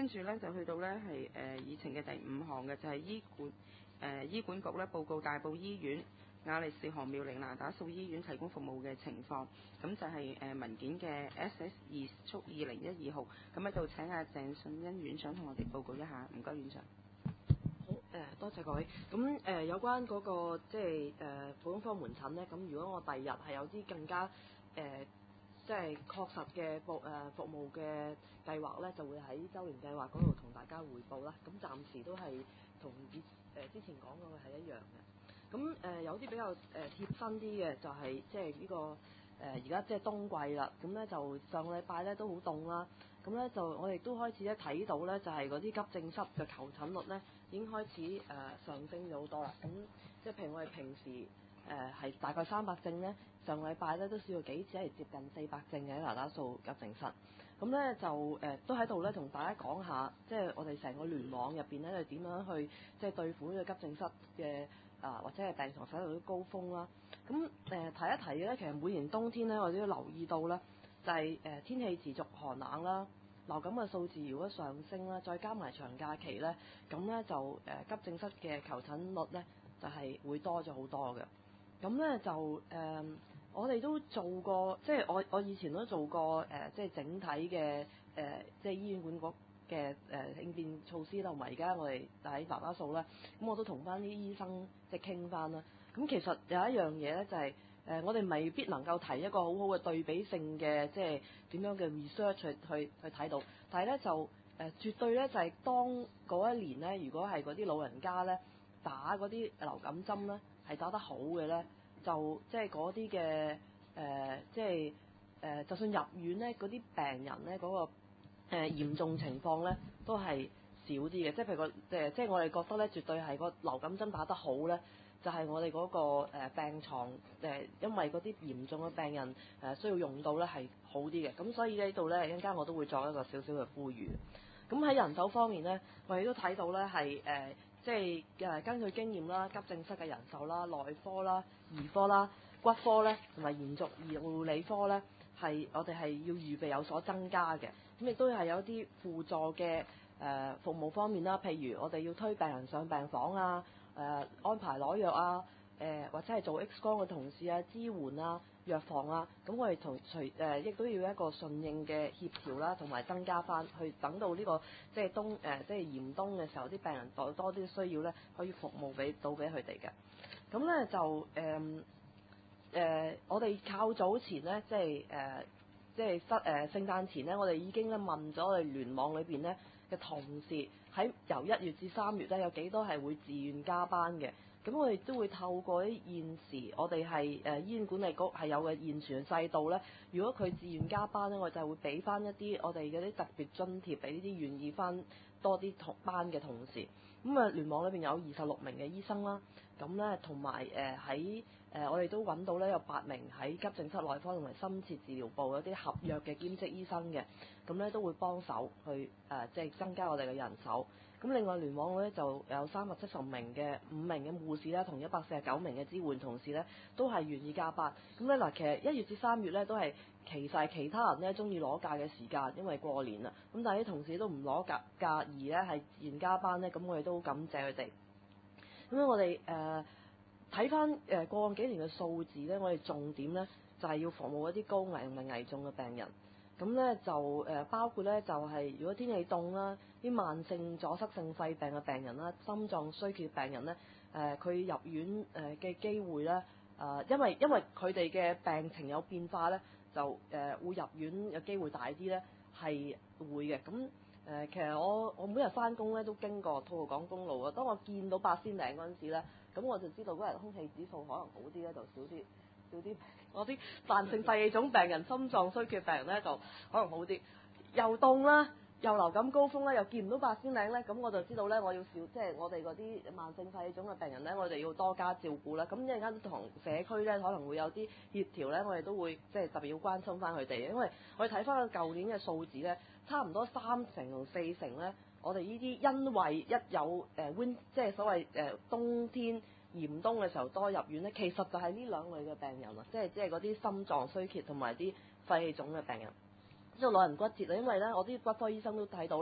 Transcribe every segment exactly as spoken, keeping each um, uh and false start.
跟住咧就去到咧係誒議程嘅第五項嘅，就係、是、醫管誒、呃、醫管局咧報告大埔醫院、雅麗氏韓妙齡那打素醫院提供服務嘅情況。咁就係、是、誒、呃、文件嘅 S S 二速二零一二號。咁喺度請阿鄭順恩院長同我哋報告一下，唔該院長。 好誒、呃，多謝各位。咁誒、呃、有關嗰、那個即係誒普通科門診咧，咁如果我第日係有啲更加誒、呃、即係確實嘅服誒、呃、服務嘅計劃咧，就會喺週年計劃嗰度同大家匯報啦。咁暫時都係同以誒之前講嗰個係一樣嘅。咁誒、呃、有啲比較誒、呃、貼身啲嘅就係、是、即係呢、這個誒而家即係冬季啦。咁咧就上個禮拜咧都好凍啦。咁咧就我哋都開始咧睇到咧，就係嗰啲急症室嘅求診率咧已經開始誒、呃、上升咗好多啦。咁即係譬如我哋平時誒係、呃、大概三百症咧，上個禮拜咧都試過幾次係接近四百症嘅喺那打素急症室。咁咧就誒、呃、都喺度咧同大家講下，即係我哋成個聯網入邊咧係點樣去即係對付呢個急症室嘅啊、呃、或者係病床使用啲高峰啦。咁誒、呃、提一提嘅咧，其實每年冬天咧我哋都要留意到咧。就係、是、誒天氣持續寒冷啦，流感嘅數字如果上升啦，再加埋長假期咧，咁咧就誒、呃、急症室嘅求診率咧就係、是、會多咗好多嘅。咁咧就誒、呃、我哋都做過，即係我我以前都做過誒、呃，即係整體嘅誒、呃，即係醫院管局嘅誒應變措施啦，同埋而家我哋喺那打素咧，咁我都同翻啲醫生即係傾翻啦。咁其實有一樣嘢咧就係、是。誒、呃，我哋未必能夠提一個好好嘅對比性嘅，即係點樣嘅 research 去去去睇到。但係咧就誒、呃，絕對咧就係、是、當嗰一年咧，如果係嗰啲老人家咧打嗰啲流感針咧係打得好嘅咧，就即係嗰啲嘅誒，即係誒、呃，就算入院咧，嗰啲病人咧嗰、那個誒、呃、嚴重情況咧都係少啲嘅。即係譬如個誒，即係我哋覺得咧，絕對係個流感針打得好咧。就係我哋嗰個病床誒，因為嗰啲嚴重嘅病人誒需要用到咧係好啲嘅，咁所以呢度咧一陣間我都會作一個少少嘅呼籲。咁喺人手方面咧，我哋都睇到咧係誒，即係誒根據經驗啦，急症室嘅人手啦、內科啦、兒科啦、骨科咧同埋延續護理科咧，係我哋係要預備有所增加嘅。咁亦都係有啲輔助嘅誒、呃、服務方面啦，譬如我哋要推病人上病房啊。誒、呃、安排攞藥啊，誒、呃、或者係做 X 光嘅同事啊，支援啊，藥房啊，咁我哋同隨誒亦都要一個順應嘅協調啦，同埋增加翻，去等到呢、這個即係冬誒、呃、即係嚴冬嘅時候，啲病人多多啲需要咧，可以服務俾到俾佢哋嘅。咁咧就誒誒、呃呃，我哋靠早前咧，即係誒、呃、即係失誒聖誕前咧，我哋已經咧問咗我哋聯網裏邊咧嘅同事喺由一月至三月咧有幾多係會自願加班嘅。咁我哋都會透過啲現時我哋係誒醫院管理局係有嘅現存制度咧，如果佢自願加班咧，我就會俾翻一啲我哋嗰啲特別津貼俾呢啲願意翻多啲同班嘅同事。咁啊聯網裏邊有二十六名嘅醫生啦，咁咧同埋誒喺誒我哋都揾到咧有八名喺急症室內科同埋深切治療部有啲合約嘅兼職醫生嘅，咁咧都會幫手去誒即係增加我哋嘅人手。咁另外聯網咧就有三百七十名嘅五名嘅護士啦，同一百四十九名嘅支援同事咧，都係願意加班。咁咧嗱，其實一月至三月咧都係其實其他人咧中意攞假嘅時間，因為過年啦。咁但係啲同事都唔攞假假而咧係自願加班咧，咁我哋都好感謝佢哋。咁樣我哋誒睇翻誒過往幾年嘅數字咧，我哋重點咧就係要服務一啲高危同埋危重嘅病人。咁咧就誒包括咧就係、是、如果天氣凍啦，啲慢性阻塞性肺病嘅病人啦，心臟衰竭病人咧，誒、呃、佢入院誒嘅機會咧，誒、呃、因為因為佢哋嘅病情有變化咧，就誒、呃、會入院嘅機會大啲咧，係會嘅。咁誒、呃、其實我我每日翻工咧都經過吐露港公路啊，當我見到八仙嶺嗰陣時咧，咁我就知道嗰日空氣指數可能好啲咧，就少啲。少啲我啲慢性肺氣腫病人、心臟衰竭病人咧就可能好啲，又凍啦，又流感高峰啦，又見唔到八仙嶺咧，咁我就知道咧，我要少即係我哋嗰啲慢性肺氣腫嘅病人咧，我哋要多加照顧啦。咁一陣間同社區咧可能會有啲協調咧，我哋都會即係特別要關心翻佢哋，因為我哋睇翻舊年嘅數字咧，差唔多三成同四成咧，我哋呢啲因為一有誒 win、呃、即係所謂誒、呃、冬天。嚴冬嘅時候多入院咧，其實就係呢兩類嘅病人啊，即係即係嗰啲心臟衰竭同埋啲肺氣腫嘅病人，即係老人骨折啊。因為咧，我啲骨科醫生都睇到咧，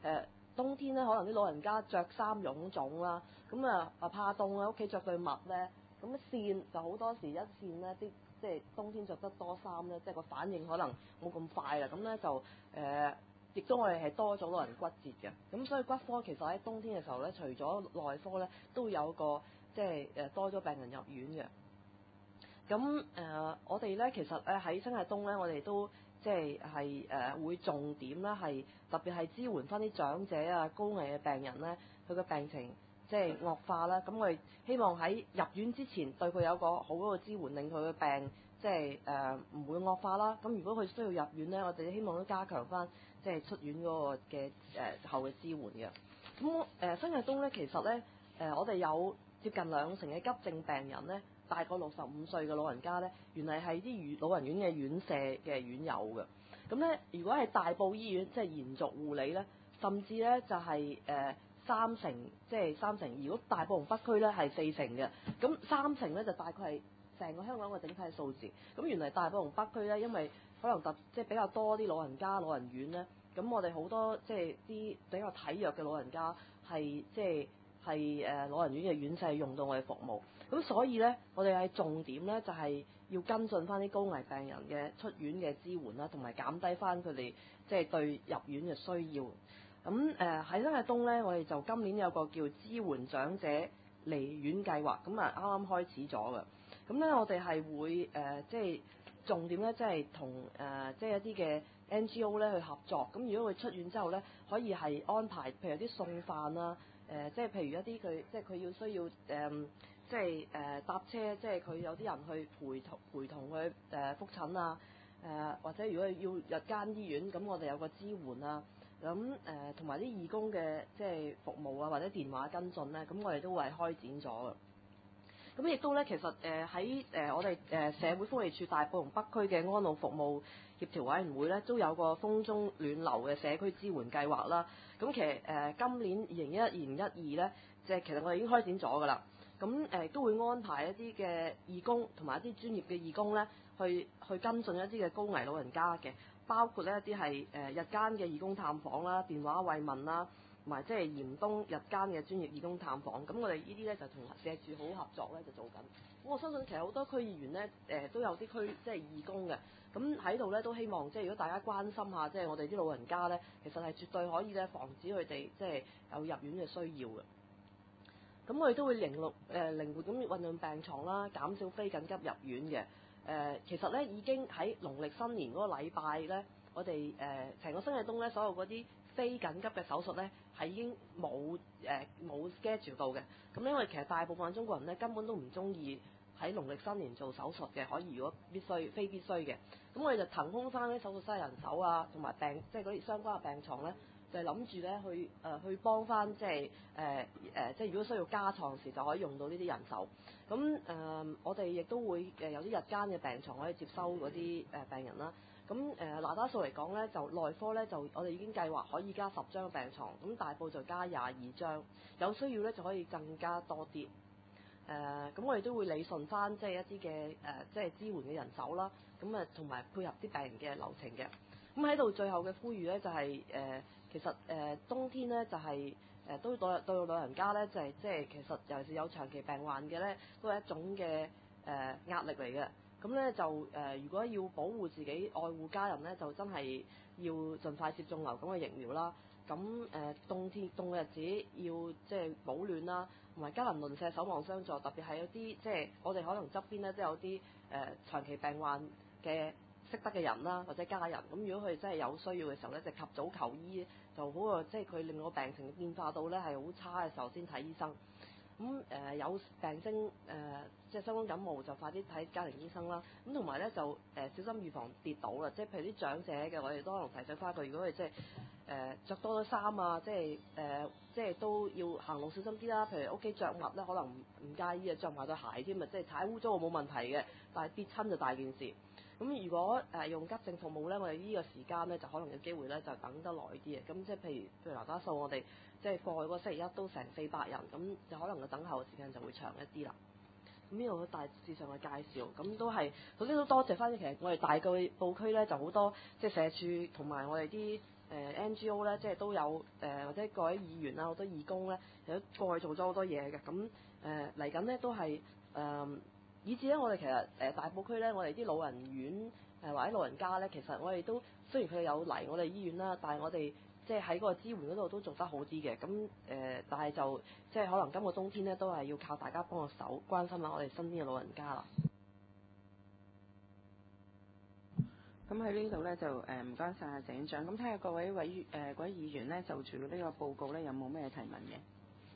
誒冬天咧，可能啲老人家着衫臃腫啦，咁啊啊怕凍啊，屋企着對襪咧，咁跣就好多時一跣咧，啲即係冬天着得多衫咧，即係個反應可能冇咁快啦，咁咧就誒。呃亦都我哋係多咗老人骨折嘅，咁所以骨科其實喺冬天嘅時候咧，除咗內科咧，都有個即係誒多咗病人入院嘅。咁誒、呃，我哋咧其實咧喺新界東咧，我哋都即係係誒會重點啦，係特別係支援翻啲長者啊、高危嘅病人咧，佢嘅病情即係惡化啦。咁我哋希望喺入院之前對佢有個好嗰個支援，令佢嘅病即係誒唔會惡化啦。咁如果佢需要入院咧，我哋希望都加強翻。即係出院嗰個嘅誒後嘅支援嘅，咁誒、呃、新界東咧，其實咧誒、呃、我哋有接近兩成嘅急症病人咧，大過六十五歲嘅老人家咧，原來係啲院老人院嘅院舍嘅院友嘅。咁咧，如果係大埔醫院即係延續護理咧，甚至咧就係、是、誒、呃、三成，即係三成。如果大埔同北區咧係四成嘅，咁三成咧就大概係成個香港嘅整體數字。咁原來大埔同北區咧，因為可能特即係比較多啲老人家老人院咧，咁我哋好多即係啲比較體弱嘅老人家係即係係誒老人院嘅院舍用到我哋服務，咁所以咧我哋係重點咧就係要跟進翻啲高危病人嘅出院嘅支援啦，同埋減低翻佢哋即係對入院嘅需要。咁誒喺新界東咧，我哋就今年有個叫支援長者離院計劃，咁啊啱啱開始咗嘅。咁咧我哋係會誒、呃、即係。重點咧，即係同誒即係一啲嘅 N G O 咧去合作。咁如果佢出院之後咧，可以係安排，譬如有啲送飯啦，誒、呃、即係譬如一啲佢即係佢要需要誒、呃、即係誒、呃、搭車，即係佢有啲人去陪同陪同佢誒覆診啊，誒、呃、或者如果要日間醫院，咁我哋有個支援啊，咁誒同埋啲義工嘅即係服務啊，或者電話跟進咧，咁我哋都會係開展咗嘅。咁亦都咧，其實誒喺誒我哋誒、呃、社會福利署大埔同北區嘅安老服務協調委員會咧，都有個風中暖流嘅社區支援計劃啦。咁其實誒、呃、今年二零一一、二零一二咧，即係其實我哋已經開展咗㗎啦。咁誒、呃、都會安排一啲嘅義工同埋一啲專業嘅義工咧，去去跟進一啲嘅高危老人家嘅，包括呢一啲係誒日間嘅義工探訪啦、電話慰問啦。同埋即係嚴冬日間嘅專業義工探訪，咁我哋呢啲咧就同社署好合作咧，就做緊。咁我相信其實好多區議員咧，誒、呃、都有啲區即係義工嘅，咁喺度咧都希望即係如果大家關心下，即係我哋啲老人家咧，其實係絕對可以咧防止佢哋即係有入院嘅需要嘅。咁我哋都會靈活誒靈活咁運用病床啦，減少非緊急入院嘅。誒、呃、其實咧已經喺農曆新年嗰個禮拜咧，我哋誒成個新界東咧所有嗰啲非緊急嘅手術咧，係已經冇誒冇 schedule 到嘅。咁因為其實大部分中國人咧根本都唔中意喺農曆新年做手術嘅，可以如果必須非必須嘅，咁我哋就騰空翻啲手術室人手啊，同埋病即係嗰啲相關嘅病床咧，就係諗住咧去誒、呃、去幫翻即係誒誒即係如果需要加床時就可以用到呢啲人手。咁誒、呃、我哋亦都會誒有啲日間嘅病床可以接收嗰啲誒病人啦。咁誒那打素嚟講咧，就內科咧就我哋已經計劃可以加十張病床，咁大埔就加廿二張，有需要咧就可以更加多啲。誒、呃、咁我哋都會理順翻即係一啲嘅誒即係支援嘅人手啦，咁啊同埋配合啲病人嘅流程嘅。咁喺度最後嘅呼籲咧就係、是、誒、呃、其實誒、呃、冬天咧就係、是、誒、呃、都對對老人家咧就係即係其實尤其是有長期病患嘅咧，都係一種嘅誒、呃、壓力嚟嘅。咁咧就誒、呃，如果要保護自己、愛護家人咧，就真係要盡快接種流感嘅疫苗啦。咁誒、呃，冬天凍嘅日子要即係保暖啦，同埋家人鄰舍守望相助，特別係有啲即係我哋可能側邊咧，即係有啲誒、呃、長期病患嘅識得嘅人啦，或者家人。咁如果佢哋真係有需要嘅時候咧，就及早求醫，就好過即係佢令個病情變化到咧係好差嘅時候先睇醫生。咁誒、呃、有病徵誒、呃，即係傷風感冒就快啲睇家庭醫生啦。咁同埋咧就誒、呃、小心預防跌倒啦。即係譬如啲長者嘅，我哋都可能提醒翻佢，如果佢即係誒著多咗衫啊，即係誒、呃、即係都要行路小心啲啦。譬如屋企着襪咧，可能唔唔介意啊，着埋對鞋添啊，即係踩污糟冇問題嘅，但係跌親就大件事。咁如果誒、呃、用急症服務咧，我哋呢個時間咧就可能有機會咧就等得耐啲嘅。咁即係譬如譬如那打素，我哋即係過去嗰星期一都成四百人，咁就可能個等候嘅時間就會長一啲啦。咁呢度大致上嘅介紹，咁都係首先都多謝翻。其實我哋大埔區咧就好多即係社署同埋我哋啲誒 N G O 咧，即係都有誒、呃、或者各位議員啊，好多義工咧，有過去做咗好多嘢嘅。咁誒嚟緊咧都係誒、呃，以至咧我哋其實誒、呃、大埔區咧，我哋啲老人院誒、呃、或者老人家咧，其實我哋都雖然佢哋有嚟我哋醫院啦，但係我哋即係喺嗰個支援嗰度都做得好啲嘅。咁誒、呃，但係就即係可能今個冬天咧，都係要靠大家幫個手，關心下我哋身邊嘅老人家啦。 咁喺呢度咧就誒唔該晒鄭院長，咁睇下各位委誒、呃、各位議員咧就住呢個報告咧有冇咩提問嘅？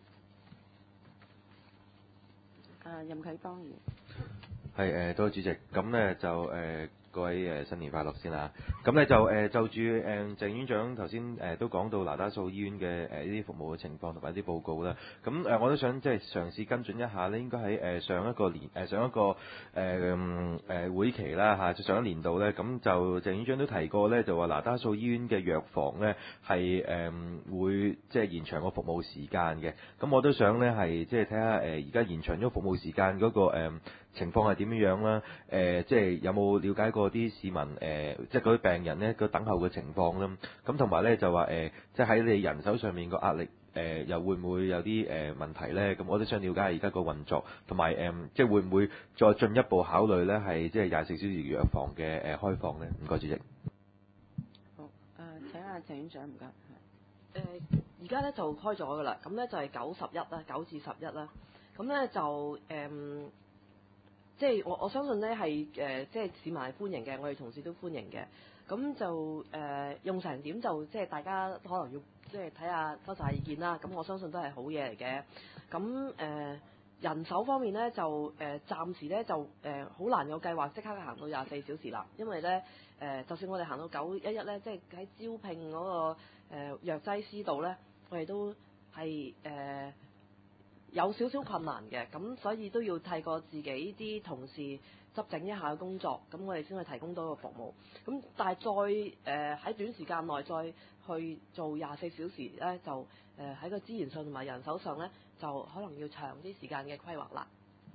啊，任啟邦議員。 係誒，多謝主席。咁咧就誒、呃、各位誒新年快樂先啦。咁咧就誒、呃、就住誒、呃、鄭院長頭先誒都講到那打素醫院嘅誒呢啲服務嘅情況同埋啲報告啦。咁誒、呃、我都想即係嘗試跟進一下咧，應該喺誒上一個年誒、呃、上一個誒誒、呃呃、會期啦嚇，就上一年度咧，咁就鄭院長都提過咧，就話那打素醫院嘅藥房咧係誒會即係延長個服務時間嘅。咁我都想咧係即係睇下誒而家延長咗服務時間嗰、那個、呃情況係點樣樣啦？誒、呃，即係有冇了解過啲市民誒、呃，即係嗰啲病人咧個等候嘅情況啦？咁同埋咧就話誒、呃，即係喺你人手上面個壓力誒、呃，又會唔會有啲誒、呃、問題咧？咁我都想了解下而家個運作，同埋誒，即係會唔會再進一步考慮咧？係即係廿四小時藥房嘅誒開放咧？唔該，主席。 好，誒、呃、請阿鄭院長唔該。 誒而家咧就開咗㗎啦，咁咧就係九十一啦，九至十一啦，咁咧就誒。嗯即係我我相信咧係誒，即係市民係歡迎嘅，我哋同事都歡迎嘅。咁就誒、呃、用成點就即係大家可能要即係睇下收集下意見啦。咁我相信都係好嘢嚟嘅。咁誒、呃、人手方面咧就誒、呃、暫時咧就誒好、呃、難有計劃即刻行到廿四小時啦。因為咧誒、呃，就算我哋行到九一一咧，即係喺招聘嗰、那個誒、呃、藥劑師度咧，我哋都係誒。呃有少少困難嘅，咁所以都要替過自己啲同事執整一下工作，咁我哋先去提供到個服務。咁但係再誒喺、呃、短時間內再去做廿四小時咧，就誒喺、呃、個資源上同埋人手上咧，就可能要長啲時間嘅規劃啦。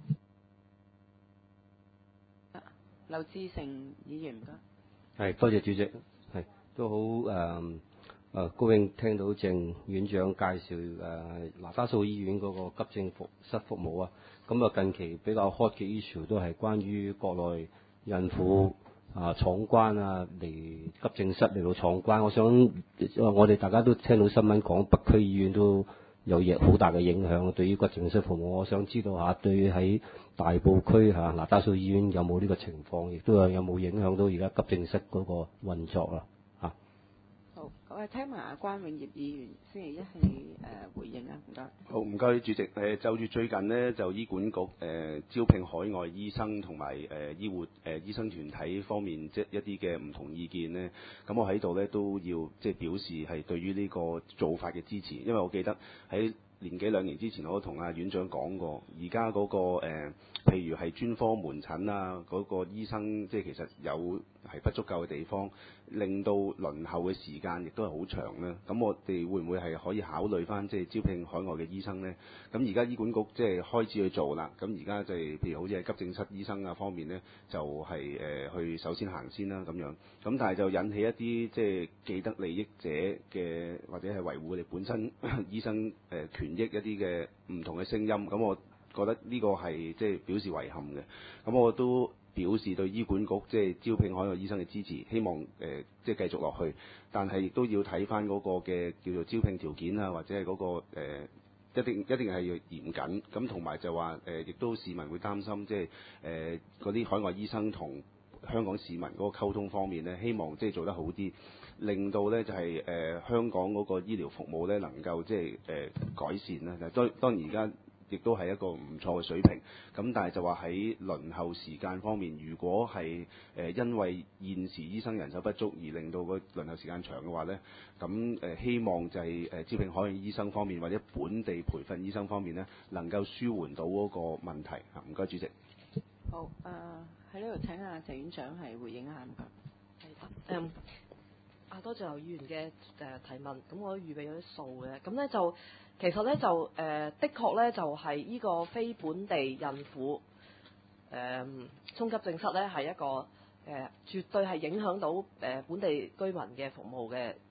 劉志成議員唔該。 係多謝主席，係都好誒。誒、呃、高興聽到鄭院長介紹誒、呃、那打素醫院嗰個急症服室服務啊，咁啊近期比較 hot 嘅 issue 都係關於國內孕婦啊闖關啊嚟急症室嚟到闖關，我想我哋大家都聽到新聞講北區醫院都有嘢好大嘅影響對於急症室服務，我想知道下對於喺大埔區嚇那打素醫院有冇呢個情況，亦都有有冇影響到而家急症室嗰個運作啊？ 好，我哋聽埋阿關永業議員星期一係誒、呃、回應啊，唔該。 好，唔該主席。誒就住最近呢，就醫管局誒、呃、招聘海外醫生同埋誒醫護誒、呃、醫生團體方面即係一啲嘅唔同意見呢，咁我喺度咧都要即係表示係對於呢個做法嘅支持，因為我記得喺年幾兩年之前我都同阿院長講過，而家嗰個、呃、譬如係專科門診啊，嗰、嗰個醫生即係其實有係不足夠嘅地方，令到輪候嘅時間亦都係好長咧。咁我哋會唔會係可以考慮翻即係招聘海外嘅醫生呢？咁而家醫管局即係開始去做啦。咁而家就係譬如好似係急症室醫生啊方面呢，就係、是、誒、呃、去首先行先啦咁樣。咁但係就引起一啲即係既得利益者嘅或者係維護佢哋本身醫生誒、呃、權益一啲嘅唔同嘅聲音。咁我覺得呢個係即係表示遺憾嘅。咁我都表示對醫管局即係招聘海外醫生嘅支持，希望誒、呃、即係繼續落去，但係亦都要睇翻嗰個嘅叫做招聘條件啊，或者係嗰、嗰個、呃、一定一定係要嚴謹，咁同埋就話誒，亦、呃、都市民會擔心即係誒嗰啲海外醫生同香港市民嗰個溝通方面咧，希望即係做得好啲，令到咧就係、是、誒、呃、香港嗰個醫療服務咧能夠即係誒、呃、改善啦。當當然而家亦都係一個唔錯嘅水平，咁但係就話喺輪候時間方面，如果係誒、呃、因為現時醫生人手不足而令到個輪候時間長嘅話咧，咁誒、呃、希望就係誒招聘海外醫生方面或者本地培訓醫生方面咧，能夠舒緩到嗰個問題嚇。唔該，主席。 好，誒喺呢度請阿鄭院長係回應一下唔該。 係誒啊，多謝劉議員嘅誒提問，咁我都預備咗啲數嘅，咁咧就。其實咧就誒、呃，的確咧就係、是、呢個非本地孕婦誒衝急症室咧係一個誒、呃，絕對係影響到誒、呃、本地居民嘅服務嘅。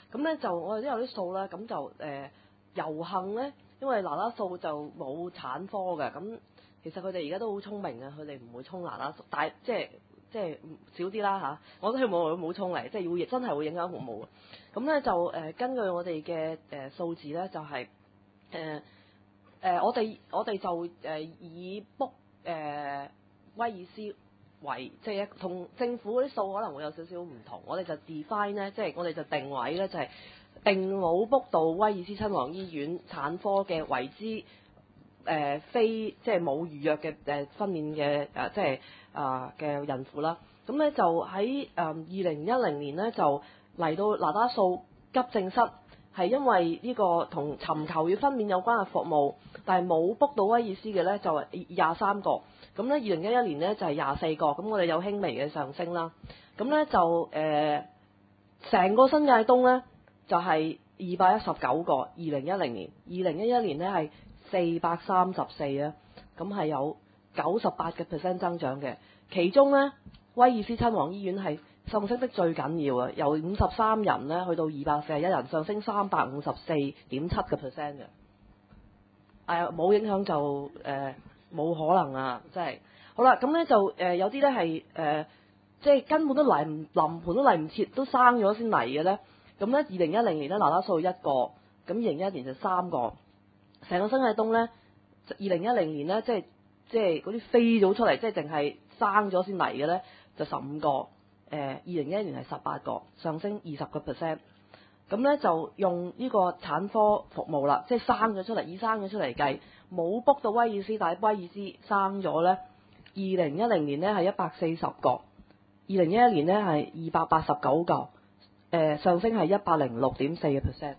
咁咧就我哋都有啲數啦，咁就誒、呃、遊行咧，因為那打素就冇產科嘅，咁其實佢哋而家都好聰明嘅，佢哋唔會沖那打素，但係即係即係少啲啦嚇，我都希望佢冇沖嚟，即係會真係會影響服務嘅。咁咧就誒、呃、根據我哋嘅誒數字咧，就係誒誒我哋我哋就誒、呃、以 book 誒、呃、威爾斯為即係一同政府嗰啲數可能會有少少唔同，我哋就 define 咧，即係我哋就定位咧就係、是、並冇 book 到威爾斯親王醫院產科嘅為之誒、呃、非即係冇預約嘅誒分娩嘅誒即係啊嘅孕婦啦。咁咧就喺誒二零一零年咧就嚟到那打素急症室，係因為呢個同尋求與分娩有關嘅服務，但係冇 book 到威爾斯嘅咧就係廿三個。咁咧，二零一一年咧就係廿四個，咁我哋有輕微嘅上升啦。咁咧就誒，成、呃、個新界東咧就係二百一十九個，二零一零年，二零一一年咧係四百三十四啊，咁係有九十八嘅 percent 增長嘅。其中咧，威爾斯親王醫院係上升得最緊要啊，由五十三人咧去到二百四十一人，上升三百五十四點七個 percent 嘅。誒冇、哎、影響就誒。呃冇可能啊！真係好啦，咁咧就誒、呃、有啲咧係誒，即係根本都嚟唔臨盤都嚟唔切，都生咗先嚟嘅咧。咁咧，二零一零年咧那打素一個，咁二零一一年就三個。成個新界東咧，二零一零年咧，即係即係嗰啲飛咗出嚟，即係淨係生咗先嚟嘅咧，就十五個。誒、呃，二零一一年係十八個，上升二十個 percent。咁咧就用呢個產科服務啦，即係生咗出嚟，以生咗出嚟計。冇 book 到威爾斯，但係威爾斯生咗咧。二零一零年咧係一百四十個，二零一一年咧係二百八十九個，誒、呃、上升係一百零六點四嘅 percent。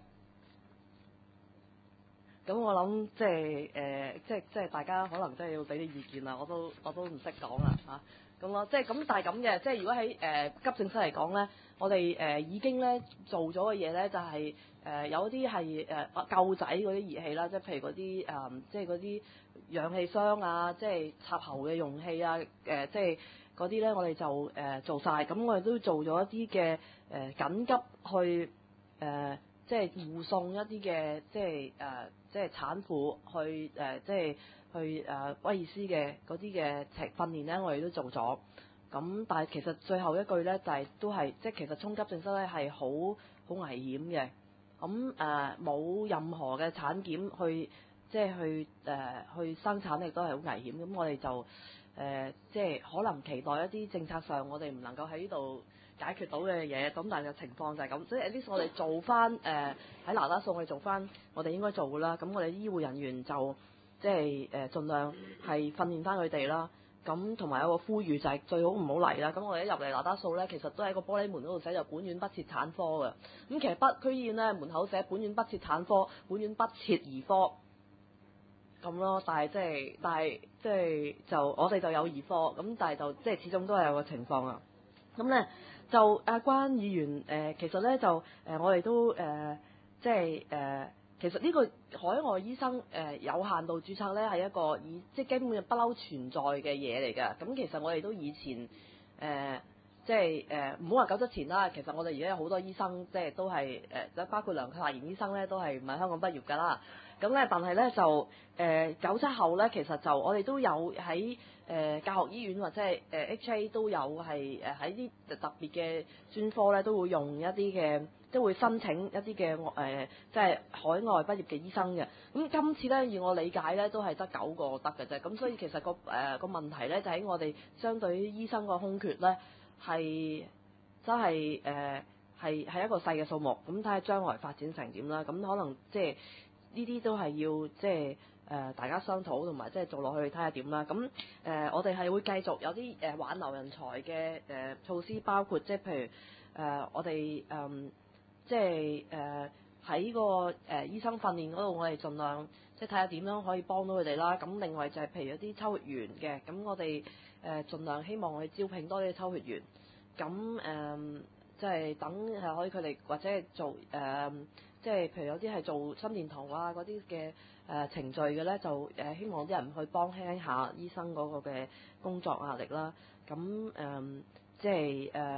咁我諗即係誒，即係即係大家可能真係要俾啲意見啦，我都我都唔識講啦嚇。咁咯，即係咁，但係咁嘅，即係如果喺誒、呃、急症室嚟講咧，我哋誒、呃、已經咧做咗嘅嘢咧，就係、是、誒、呃、有啲係誒救仔嗰啲儀器啦，即係譬如嗰啲誒，即係嗰啲氧氣箱啊，即係插喉嘅容器啊，誒、呃、即係嗰啲咧，我哋就誒、呃、做晒。咁我哋都做咗一啲嘅誒緊急去誒、呃，即係護送一啲嘅即係誒、呃，即係產婦去誒、呃，即係。去誒、呃、威爾斯嘅嗰啲嘅訓訓練咧，我哋都做咗。咁但係其實最後一句咧，就係、是、都係即係其實衝急症室咧係好好危險嘅。咁誒冇任何嘅產檢去即係去誒、呃、去生產，亦都係好危險。咁我哋就誒、呃、即係可能期待一啲政策上我哋唔能夠喺呢度解決到嘅嘢。咁但係情況就係咁，所以 at least 我哋做翻誒喺那打素，我哋做翻我哋應該做嘅啦。咁我哋醫護人員就即係誒，盡量係訓練翻佢哋啦。咁同埋有個呼籲就係最好唔好嚟啦。咁我哋一入嚟那打素咧，其實都喺個玻璃門嗰度寫就本院不設產科嘅。咁其實北區醫院咧門口寫本院不設產科，本院不設兒科咁咯。但係即係，但係即係就我哋就有兒科。咁但係就即係始終都係有個情況啊。咁咧就阿關議員誒、呃，其實咧就誒、呃、我哋都誒、呃、即係誒。呃其實呢個海外醫生誒、呃、有限度註冊咧係一個以即係基本嘅不嬲存在嘅嘢嚟㗎。咁其實我哋都以前誒、呃、即係誒唔好話九七前啦。其實我哋而家有好多醫生即係都係誒，包括梁柏賢醫生咧都係唔係香港畢業㗎啦。咁咧但係咧就誒九七後咧，其實就我哋都有喺誒、呃、教學醫院或者係誒 H A 都有係誒喺啲特別嘅專科咧都會用一啲嘅。都會申請一啲嘅誒，即係海外畢業嘅醫生嘅。咁今次咧，以我理解咧，都係得九個得嘅啫。咁所以其實個誒個問題咧，就喺我哋相對於醫生個空缺咧，係真係誒係係一個細嘅數目。咁睇下將來發展成點啦。咁可能即係呢啲都係要即係誒大家商討同埋即係做落去睇下點啦。咁誒、呃、我哋係會繼續有啲誒挽留人才嘅誒、呃、措施，包括即係譬如誒、呃、我哋誒。呃即係誒喺個誒、呃、醫生訓練嗰度，我哋盡量即係睇下點樣可以幫到佢哋啦。咁另外就係譬如一啲抽血員嘅，咁我哋誒、呃、盡量希望去招聘多啲抽血員。咁誒、呃、即係等係可以佢哋或者係做誒、呃，即係譬如有啲係做心電圖啊嗰啲嘅誒程序嘅咧，就誒、呃、希望啲人去幫輕下醫生嗰個嘅工作壓力啦。咁誒、呃、即係誒。呃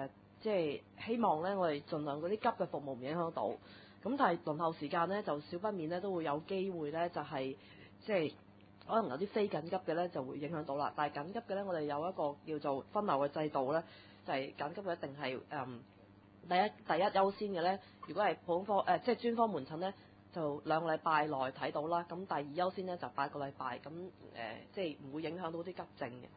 即係希望咧，我哋盡量嗰啲急嘅服務唔影響到。咁但係輪候時間咧，就少不免咧都會有機會咧，就係即係可能有啲非緊急嘅咧就會影響到啦。但係緊急嘅咧，我哋有一個叫做分流嘅制度咧，就係、是、緊急嘅一定係誒、嗯、第一第一優先嘅咧。如果係普通科誒、呃、即係專科門診咧，就兩個禮拜內睇到啦。咁第二優先咧就八個禮拜。咁誒、呃、即係唔會影響到啲急症嘅。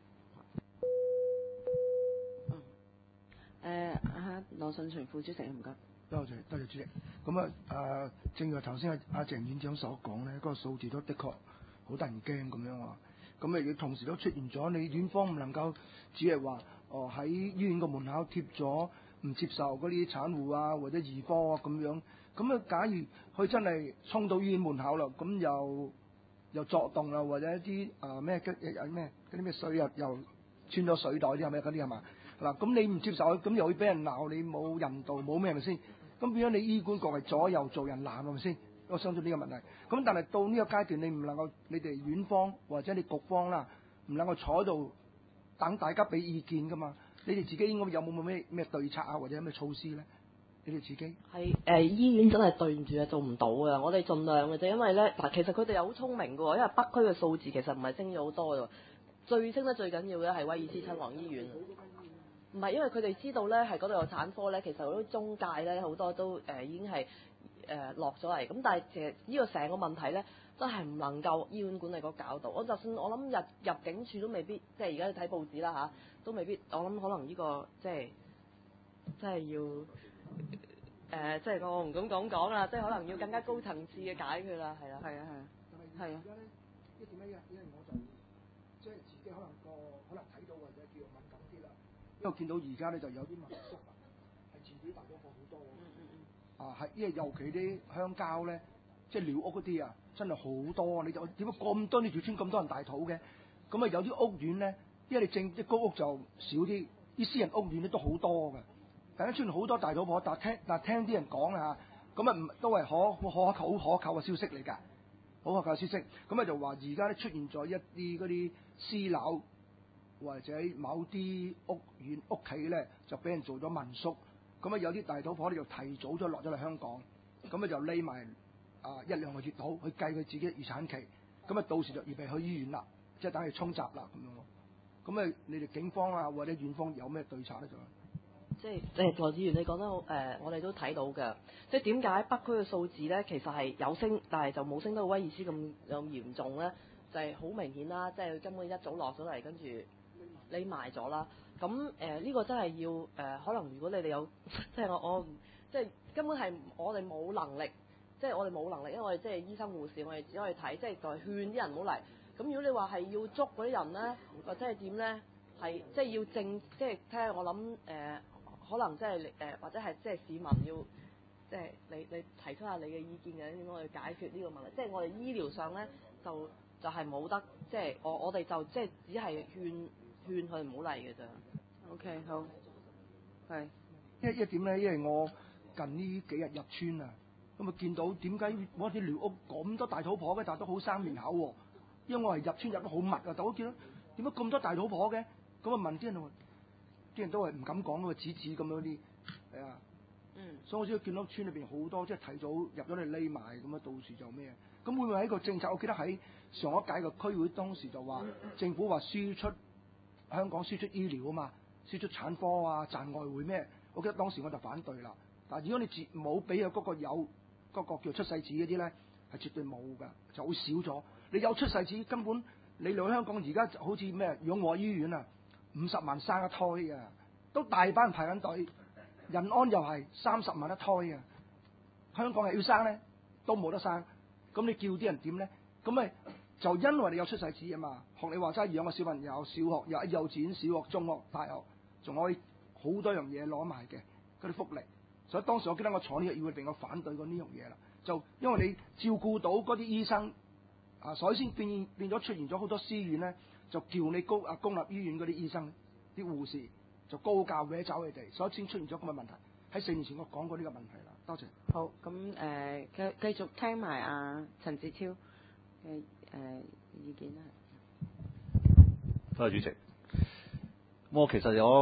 誒啊，羅信全副主席，唔該。 多謝多謝主席。咁啊誒，正如頭先阿阿鄭院長所講咧，嗰、那個數字都的確好得人驚咁樣啊。咁啊，亦同時都出現咗，你院方唔能夠只係話哦喺醫院個門口貼咗唔接受嗰啲產婦啊或者兒科啊咁樣。咁啊，假如佢真係衝到醫院門口啦，咁又又作動啦，或者一啲啊咩嘅有咩嗰啲咩水又又穿咗水袋啲係咪嗰啲係嘛？嗱，咁你唔接受，咁又會俾人鬧你冇人道，冇咩係咪先？咁變咗你醫管局係左右做人難係咪先？我相信呢個問題。咁但係到呢個階段，你唔能夠，你哋院方或者你局方啦，唔能夠坐喺度等大家俾意見㗎嘛？你哋自己應該有冇冇咩咩對策啊，或者有咩措施咧？你哋自己係誒、呃、醫院真係對唔住啊，做唔到嘅。我哋盡量嘅啫，因為咧嗱，其實佢哋又好聰明嘅喎，因為北區嘅數字其實唔係升咗好多嘅，最升得最緊要嘅係威爾斯親王醫院。唔係，因為佢哋知道咧，係嗰度有產科咧，其實好多中介咧好多都誒、呃、已經係誒、呃、落咗嚟。咁但係其實呢個成個問題咧，真係唔能夠醫院管理局搞到。我就算我諗入入境處都未必，即係而家你睇報紙啦嚇，都未必。我諗可能呢、呢個即係即係要誒、呃，即係我唔敢講講啦，即係可能要更加高層次嘅解決啦，係啦， 係啊係啊，係啊。 而家咧一點咧，因為我就即係自己可能個可能睇到或者叫敏感啲啦。因為見到而家咧就有啲民宿啊，係自己大咗貨好多喎。嗯嗯嗯。啊，係，因為尤其啲鄉郊咧，即係寮屋嗰啲啊，真係好多。你就點解咁多呢條村咁多人大肚嘅？咁啊有啲屋苑咧，因為你正啲高屋就少啲，啲私人屋苑咧都好多嘅。大家出現好多大肚婆，但係聽但係聽啲人講啊，咁啊唔都係可可可靠好可靠嘅消息嚟㗎，好可靠嘅消息。咁啊就話而家咧出現咗一啲嗰啲私樓。或者某啲屋苑屋企咧就俾人做咗民宿，咁啊有啲大肚婆咧就提早咗落咗嚟香港，咁啊就匿埋啊一兩個月到去計佢自己嘅預產期，咁啊到時就預備去醫院啦，即係等佢沖閘啦咁樣咯。咁啊你哋警方啊或者院方有咩對策咧就？ 即係即係羅議員你講得好誒、呃，我哋都睇到嘅。即係點解北區嘅數字咧其實係有升，但係就冇升到威爾斯咁咁嚴重咧？就係、是、好明顯啦，即係佢根本一早落咗嚟，跟住。匿埋咗啦，咁誒呢個真係要誒、呃，可能如果你哋有，即係我我即係根本係我哋冇能力，即係我哋冇能力，因為我哋即係醫生護士，我哋只可以睇，即係就係勸啲人唔好嚟。咁如果你話係要捉嗰啲人咧，或者係點咧，係即係要正，即係聽我諗誒、呃，可能即係誒，或者係即係市民要，即係你你提出下你嘅意見嘅，點樣去解決呢個問題？即係我哋醫療上咧，就就係、是、冇得，即係我我哋就即係只係勸。勸佢唔好嚟嘅咋。 OK， 好，係一一點咧，因為我近呢幾日入村啊，咁啊見到點解我啲寮屋咁多大肚婆嘅，但係都好生面口喎。因為我係入村入得好密啊，但我見到點解咁多大肚婆嘅？咁啊問啲人，啲人都係唔敢講嗰個指指咁樣啲，係啊。嗯。所以我先見到村裏邊好多即係提早入咗嚟匿埋，咁啊到時就咩？咁會唔會喺個政策？我記得喺上一屆嘅區會當時就話，政府話輸出。香港輸出醫療啊嘛，輸出產科啊，賺外匯咩？我記得當時我就反對啦。但係如果你絕冇俾佢嗰個有嗰、嗰個叫出世紙嗰啲咧，係絕對冇㗎，就好少咗。你有出世紙根本你嚟香港而家好似咩養和醫院啊，五十萬生一胎㗎，都大班人排緊隊。仁安又係三十萬一胎㗎，香港係要生咧都冇得生，咁你叫啲人點咧？咁咪？就因為你有出世紙啊嘛，學你話齋養個小朋友，小學有幼稚園、小學、中學、大學，仲可以好多樣嘢攞埋嘅嗰啲福利。所以當時我記得我坐呢個議會令我反對過呢樣嘢啦。就因為你照顧到嗰啲醫生啊，所以先變變咗出現咗好多私院咧，就叫你高啊公立醫院嗰啲醫生、啲護士就高價搲走佢哋，所以先出現咗咁嘅問題。喺四年前我講過呢個問題啦。多謝。 好，咁誒繼繼續聽埋阿陳志超嘅。誒、呃、意見啦， 多謝主席。我其實我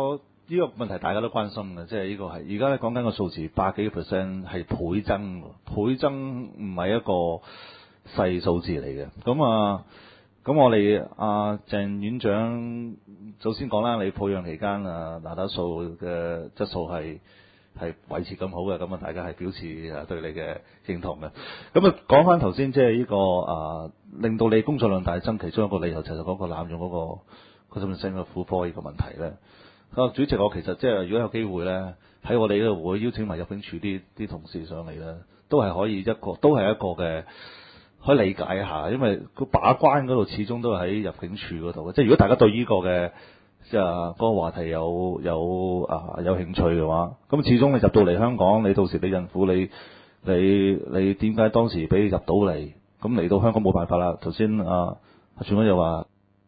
呢個問題大家都關心嘅，即係呢個係而家咧講緊個數字百幾個 percent 係倍增，倍增唔係一個細數字嚟嘅。咁啊，咁我哋阿鄭院長首先講啦，你抱養期間啊，拿打素嘅質素係係維持咁好嘅，咁啊大家係表示啊對你嘅認同嘅。咁啊講翻頭先，即係呢個啊令到你工作量大增，其中一個理由就係嗰個濫用嗰個個身份證嘅婦科呢個問題咧。啊，主席，我其實即係如果有機會咧，喺我哋呢度會邀請埋入境處啲啲同事上嚟咧，都係可以一個，都係一個嘅可以理解一下，因為個把關嗰度始終都係喺入境處嗰度嘅。即係如果大家對呢個嘅即係嗰個話題有有啊有興趣嘅話，咁始終你入到嚟香港，你到時你孕婦你你你點解當時俾你入到嚟？咁嚟到香港冇辦法啦。頭先啊阿全哥又話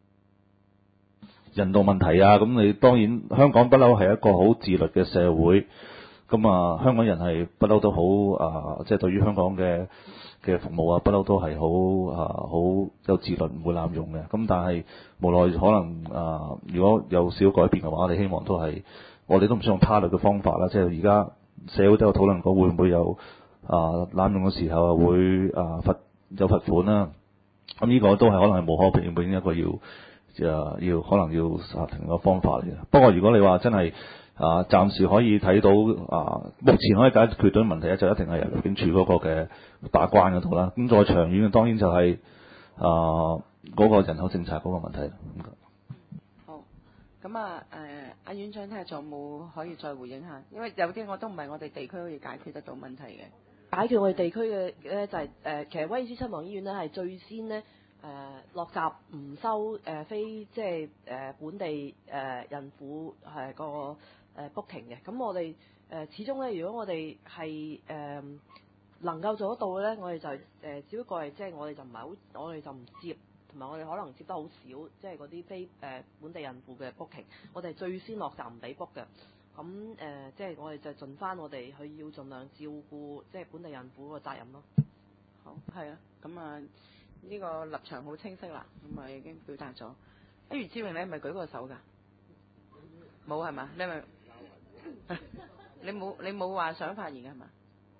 人道問題啊，咁你當然香港不嬲係一個好自律嘅社會，咁啊香港人係不嬲都好啊，即係對於香港嘅嘅服務啊，不嬲都係好啊好有自律，唔會濫用嘅。咁但係無奈可能啊，如果有少改變嘅話，我哋希望都係我哋都唔想用他律嘅方法啦。即係而家社會都有討論過，會唔會有啊濫用嘅時候啊會啊罰有罰款啦？咁呢個都係可能係無可避免一個要。就要可能要殺停個方法嚟嘅。不過如果你話真係啊，暫時可以睇到啊，目前可以解決到問題咧，就一定係入境處嗰個嘅把關嗰度啦。咁再長遠嘅當然就係、是、啊嗰、那個人口政策嗰個問題。 好，咁啊誒，阿院長睇下仲有冇可以再回應下？因為有啲我都唔係我哋地區可以解決得到問題嘅。 解決我哋地區嘅咧就係、是、誒、呃，其實威爾斯親王醫院咧係最先咧。誒、呃、落閘唔收誒、呃、非即係誒、呃、本地誒、呃、孕婦係個誒 booking 嘅，咁我哋誒、呃、始終咧，如果我哋係誒能夠做得到嘅咧，我哋就誒、呃、只不過係即係我哋就唔係好，我哋就唔接，同埋我哋可能接得好少，即係嗰啲非誒、呃、本地孕婦嘅 booking，我哋最先落閘唔俾 book 嘅，咁誒、呃、即係我哋就盡翻我哋去要盡量照顧即係本地孕婦個責任咯。 好，係啊，咁啊。呢個立場好清晰啦，咁啊已經表達咗。阿余志榮，你係咪舉過手㗎？冇係嘛？你係咪？你冇你冇話想發言㗎係嘛？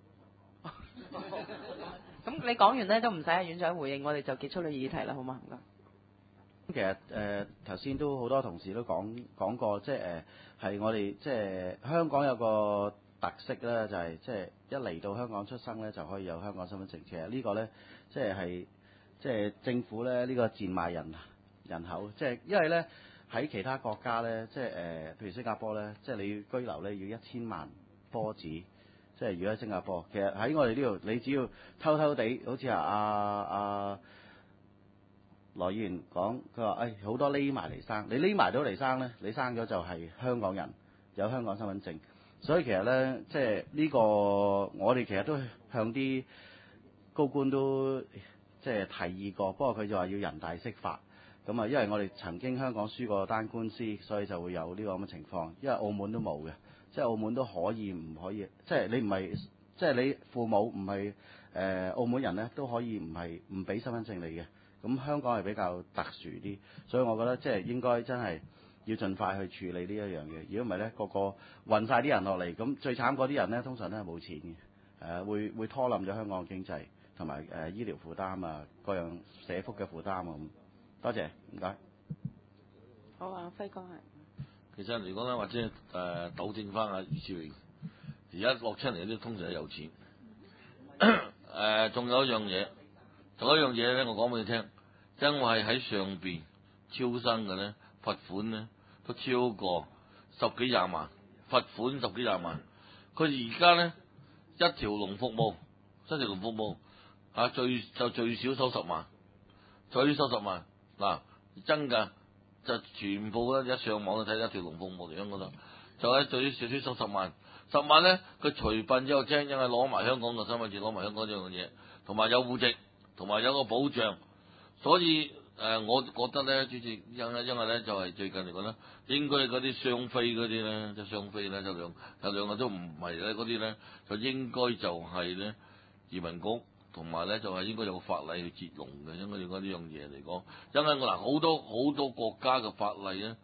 咁你講完咧都唔使阿院長回應，我哋就結束你議題啦，好嘛？唔該。 其實誒頭先都好多同事都講講過，即係誒係我哋即係香港有個特色咧，就係即係一嚟到香港出生咧就可以有香港身份證。其實個呢個咧即係係。即係政府咧呢、呢個賤賣人人口，即係因為咧喺其他國家咧，即係誒、呃，譬如新加坡咧，即係你要居留咧要一千萬波子，即係如果喺新加坡，其實喺我哋呢度，你只要偷偷地，好似啊阿阿羅議員講，佢話誒好多匿埋嚟生，你匿埋到嚟生咧，你生咗就係香港人，有香港身份證，所以其實咧即係呢、呢個我哋其實都向啲高官都。即係提議過，不過佢就話要人大釋法，咁啊，因為我哋曾經香港輸過單官司，所以就會有呢個咁嘅情況。因為澳門都冇嘅，即係澳門都可以唔可以？即係你唔係，即係你父母唔係誒澳門人咧，都可以唔係唔俾身份證你嘅。咁香港係比較特殊啲，所以我覺得即係應該真係要盡快去處理呢一樣嘢。如果唔係咧，個個運晒啲人落嚟，咁最慘嗰啲人咧，通常都係冇錢嘅，誒、呃、會會拖冧咗香港嘅經濟。同埋誒醫療負擔啊，各樣社福嘅負擔啊，咁多謝，唔該。 好啊，輝哥係。 其實嚟講咧，或者誒、呃、糾正翻阿余志榮，而家落出嚟啲通常係有錢。誒，仲、呃、有一樣嘢，仲有一樣嘢咧，我講俾你聽，因為喺上邊超生嘅咧，罰款咧都超過十幾廿萬，罰款十幾廿萬。佢而家咧一條龍服務，一條龍服務。啊，最就最少收十萬，最少收十萬嗱，真㗎就全部咧一上網就睇一條龍服務嚟嗰度，就喺最少少收十萬，十萬咧佢除笨之後精，因為攞埋香港嘅身份證，攞埋香港呢樣嘢，同埋有戶籍，同埋有個保障，所以誒、呃，我覺得咧，主席因為因為咧就係、是、最近嚟講咧，應該嗰啲雙非嗰啲咧，即係雙非咧，就兩有兩個都唔係咧，嗰啲咧就應該就係咧移民局。同埋咧就係、是、應該有個法例去截龍嘅，應該要講呢樣嘢嚟講，因為我嗱好多好多國家嘅法例咧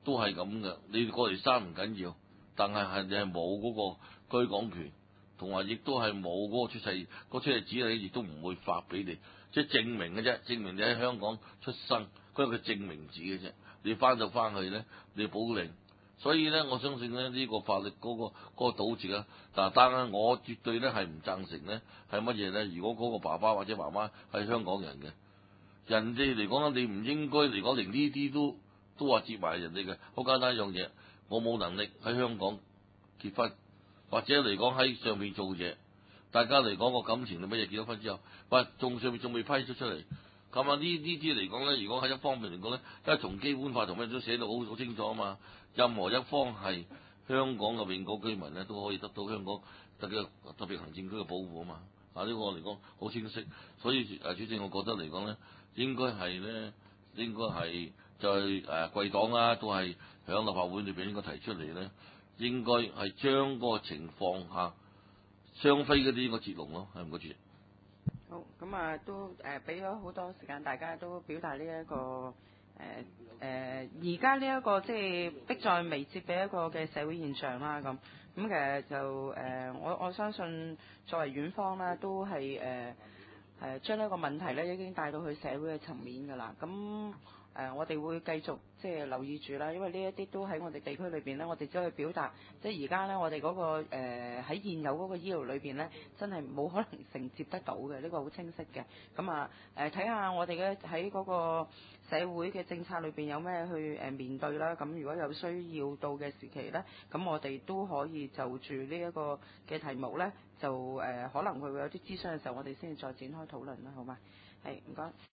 都係咁嘅。你過嚟生唔緊要，但係係你係冇嗰個居港權，同埋亦都係冇嗰個出世，嗰、嗰個、出世紙你亦都唔會發俾你，即係證明嘅啫，證明你喺香港出生，嗰個證明紙嘅啫。你翻到翻去咧，你保領。所以咧，我相信咧呢、呢個法律嗰、嗰個嗰、嗰個賭字啊，但係但係我絕對咧係唔贊成咧係乜嘢咧？如果嗰個爸爸或者媽媽係香港人嘅，人哋嚟講你唔應該嚟講連呢啲都都話接埋人哋嘅。好簡單一樣嘢，我冇能力喺香港結婚，或者嚟講喺上面做嘢，大家嚟講個感情係乜嘢？結咗婚之後，喂，仲上面仲未批咗出嚟。咁啊，呢呢啲嚟講咧，如果喺一方面嚟講咧，因為從基本法同咩都寫到好好清楚啊嘛。任何一方係香港嘅永久居民咧，都可以得到香港特嘅特別行政區嘅保護啊嘛。啊，呢個嚟講好清晰。所以誒，主席，我覺得嚟講咧，應該係咧，應該係就係誒貴黨啦，都係響立法會裏邊應該提出嚟咧，應該係將嗰個情況下雙非嗰啲應該截龍咯，係唔該主席。 好，咁啊都誒俾咗好多時間，大家都表達呢、這、一個誒誒而家呢一個即係迫在眉睫嘅一個嘅社會現象啦。咁咁其實就誒、呃、我我相信作為院方啦，都係誒誒將呢個問題咧已經帶到去社會嘅層面㗎啦。咁誒、呃、我哋會繼續即係留意住啦，因為呢一啲都喺我哋地區裏邊咧，我哋只可以表達，即係而家咧我哋嗰、那個誒喺、呃、現有嗰個醫療裏邊咧，真係冇可能承接得到嘅，呢、這個好清晰嘅。咁啊誒睇下我哋嘅喺嗰個社會嘅政策裏邊有咩去誒面對啦。咁如果有需要到嘅時期咧，咁我哋都可以就住呢一個嘅題目咧，就誒、呃、可能佢會有啲諮詢嘅時候，我哋先至再展開討論啦，好嘛？係，唔該。